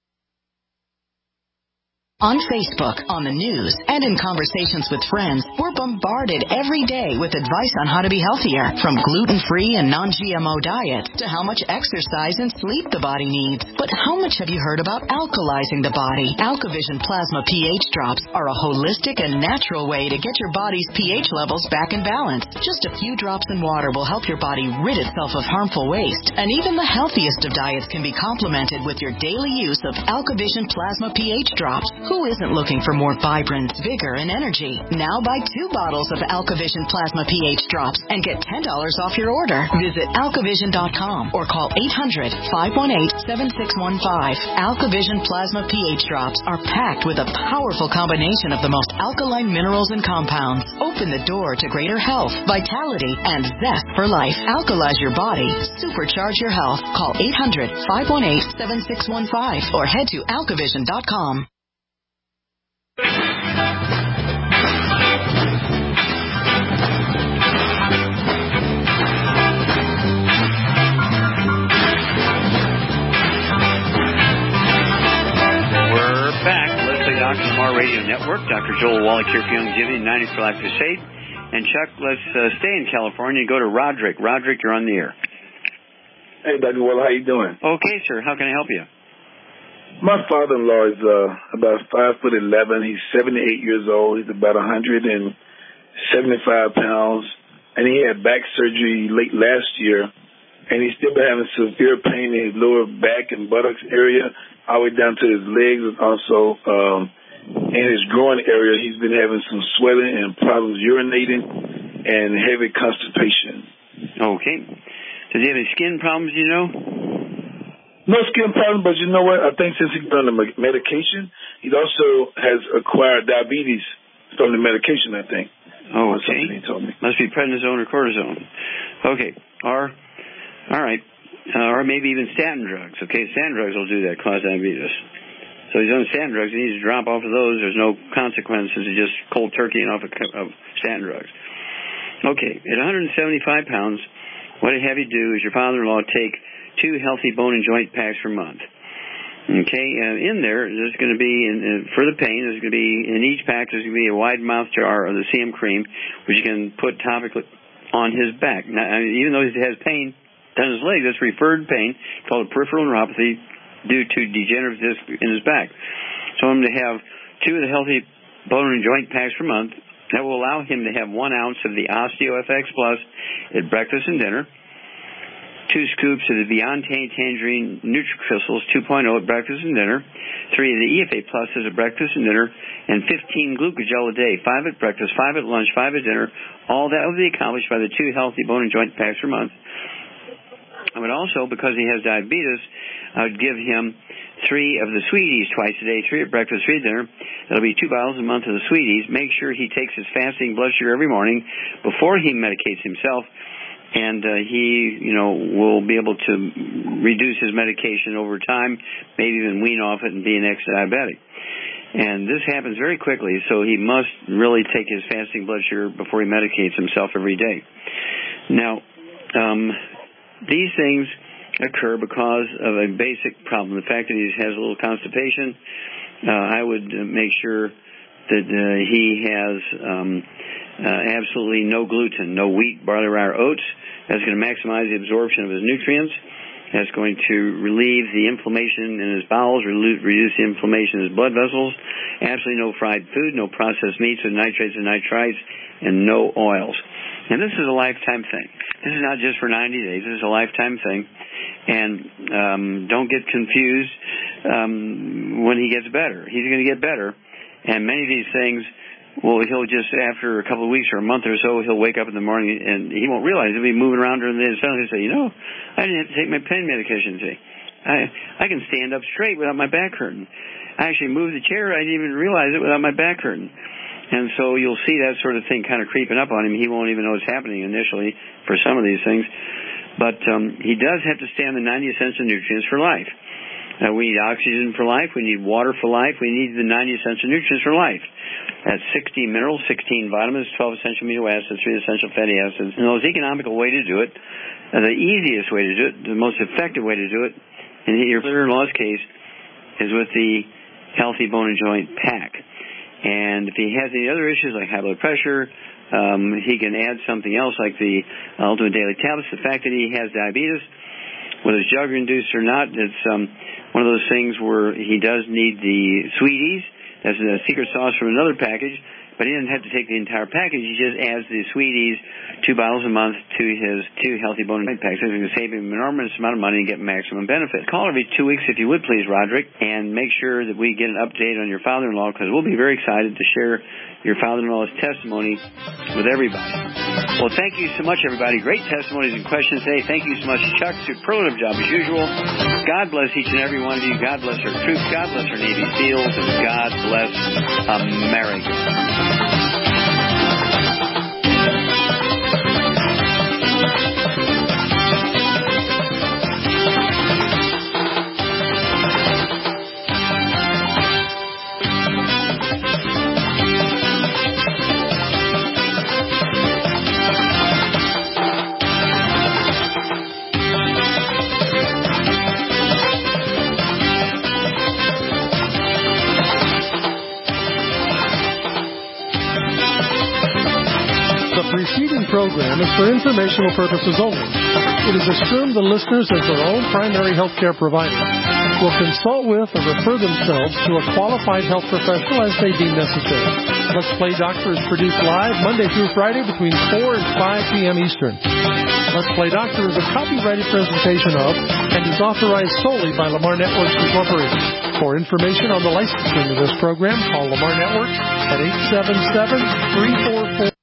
On Facebook, on the news, and in conversations with friends, we're bombarded every day with advice on how to be healthier, from gluten-free and non-G M O diets to how much exercise and sleep the body needs. But how much have you heard about alkalizing the body? AlkaVision Plasma pH drops are a holistic and natural way to get your body's pH levels back in balance. Just a few drops in water will help your body rid itself of harmful waste. And even the healthiest of diets can be complemented with your daily use of AlkaVision Plasma pH drops. Who isn't looking for more vibrance, vigor, and energy? Now buy two bottles of AlkaVision Plasma pH drops and get ten dollars off your order. Visit alkavision dot com or call eight hundred, five one eight, seven six one five. AlkaVision Plasma pH drops are packed with a powerful combination of the most alkaline minerals and compounds. Open the door to greater health, vitality, and zest for life. Alkalize your body. Supercharge your health. Call eight hundred, five one eight, seven six one five or head to alkavision dot com. We're back. Let's Play Doctor Tomorrow Radio Network. Doctor Joel Wallach here for Youngevity, ninety for Life Crusade. And Chuck, let's uh, stay in California and go to Roderick. Roderick, you're on the air. Hey, Doctor Wallach, how you doing? Okay, sir. How can I help you? My father-in-law is uh, about five foot eleven. He's seventy-eight years old. He's about one hundred seventy-five pounds, and he had back surgery late last year. And he's still been having severe pain in his lower back and buttocks area, all the way down to his legs, and also um, in his groin area. He's been having some swelling and problems urinating and heavy constipation. Okay. Does he have any skin problems? You know? No skin problem, but you know what? I think since he's on the medication, he also has acquired diabetes from the medication, I think. Oh, okay. He told me. Must be prednisone or cortisone. Okay. Or, all right. Uh, or maybe even statin drugs. Okay, statin drugs will do that, cause diabetes. So he's on statin drugs. He needs to drop off of those. There's no consequences. It's just cold turkey and off of, of statin drugs. Okay. At one hundred seventy-five pounds, what I have you do is your father-in-law take two healthy bone and joint packs per month. Okay, uh, in there, there's going to be, in, uh, for the pain, there's going to be, in each pack, there's going to be a wide mouth jar of the C M cream, which you can put topically on his back. Now, I mean, even though he has pain down his leg, that's referred pain, called peripheral neuropathy, due to degenerative disc in his back. So I'm going to have two of the healthy bone and joint packs per month. That will allow him to have one ounce of the OsteoFX Plus at breakfast and dinner, two scoops of the Beyond Tangerine NutriCrystals two point oh at breakfast and dinner, three of the E F A Pluses at breakfast and dinner, and fifteen Glucogel a day, five at breakfast, five at lunch, five at dinner. All that will be accomplished by the two healthy bone and joint packs per month. I would also, because he has diabetes, I would give him three of the Sweeties twice a day, three at breakfast, three at dinner. That'll be two bottles a month of the Sweeties. Make sure he takes his fasting blood sugar every morning before he medicates himself, and uh, he, you know, will be able to reduce his medication over time, maybe even wean off it and be an ex-diabetic. And this happens very quickly, so he must really take his fasting blood sugar before he medicates himself every day. Now, um, these things occur because of a basic problem, the fact that he has a little constipation. Uh, I would make sure that uh, he has um, uh, absolutely no gluten, no wheat, barley, rye, or oats. That's going to maximize the absorption of his nutrients. That's going to relieve the inflammation in his bowels, reduce the inflammation in his blood vessels. Absolutely no fried food, no processed meats with nitrates and nitrites, and no oils. And this is a lifetime thing. This is not just for ninety days. This is a lifetime thing. And um, don't get confused um, when he gets better. He's going to get better. And many of these things, well, he'll just, after a couple of weeks or a month or so, he'll wake up in the morning and he won't realize he'll be moving around during the day. And suddenly he'll say, you know, I didn't have to take my pain medication today. I I can stand up straight without my back hurting. I actually moved the chair. I didn't even realize it without my back hurting. And so you'll see that sort of thing kind of creeping up on him. He won't even know what's happening initially for some of these things. But um, he does have to stay on the ninety essential nutrients for life. Uh, we need oxygen for life. We need water for life. We need the ninety essential nutrients for life. That's sixty minerals, sixteen vitamins, twelve essential amino acids, three essential fatty acids. And the most economical way to do it, uh, the easiest way to do it, the most effective way to do it, in your brother-in-law's case, is with the Healthy Bone and Joint Pack. And if he has any other issues like high blood pressure, um, he can add something else like the Ultimate Daily Tablets. The fact that he has diabetes, whether it's sugar-induced or not, it's um, one of those things where he does need the Sweeties. That's a secret sauce from another package, but he doesn't have to take the entire package. He just adds the Sweeties, two bottles a month, to his two Healthy Bone and Joint Packs. So he's going to save him an enormous amount of money and get maximum benefit. Call every two weeks if you would, please, Roderick, and make sure that we get an update on your father-in-law, because we'll be very excited to share your father-in-law's testimony with everybody. Well, thank you so much, everybody. Great testimonies and questions today. Thank you so much, Chuck. Superlative job as usual. God bless each and every one of you. God bless our troops. God bless our Navy SEALs. And God bless America. The preceding program is for informational purposes only. It is assumed the listeners, as their own primary health care provider, will consult with or refer themselves to a qualified health professional as they deem necessary. Let's Play Doctor is produced live Monday through Friday between four and five p.m. Eastern. Let's Play Doctor is a copyrighted presentation of and is authorized solely by Lamar Networks Incorporated. For information on the licensing of this program, call Lamar Networks at eight seven seven, three four four.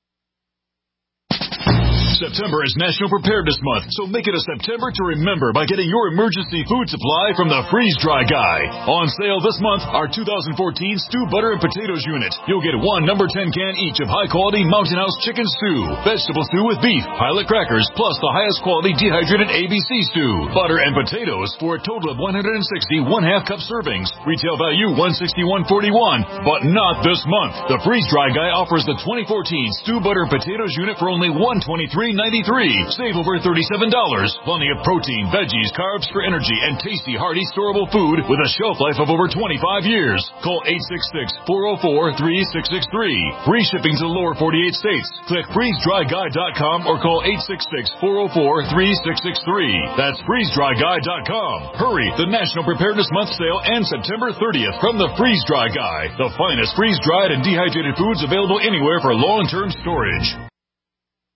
September is National Preparedness Month, so make it a September to remember by getting your emergency food supply from the Freeze Dry Guy. On sale this month, our two thousand fourteen Stew Butter and Potatoes unit. You'll get one number ten can each of high-quality Mountain House chicken stew, vegetable stew with beef, pilot crackers, plus the highest quality dehydrated A B C stew, butter and potatoes for a total of one hundred sixty one-half cup servings. Retail value one hundred sixty-one forty-one, but not this month. The Freeze Dry Guy offers the twenty fourteen Stew Butter and Potatoes unit for only one hundred twenty-three ninety-three. Save over thirty-seven dollars. Plenty of protein, veggies, carbs for energy, and tasty, hearty, storable food with a shelf life of over twenty-five years. Call eight six six, four oh four, three six six three. Free shipping to the lower forty-eight states. Click freeze dry guy dot com or call eight six six, four oh four, three six six three. That's freeze dry guy dot com. Hurry! The National Preparedness Month sale ends September thirtieth from the Freeze Dry Guy. The finest freeze-dried and dehydrated foods available anywhere for long-term storage.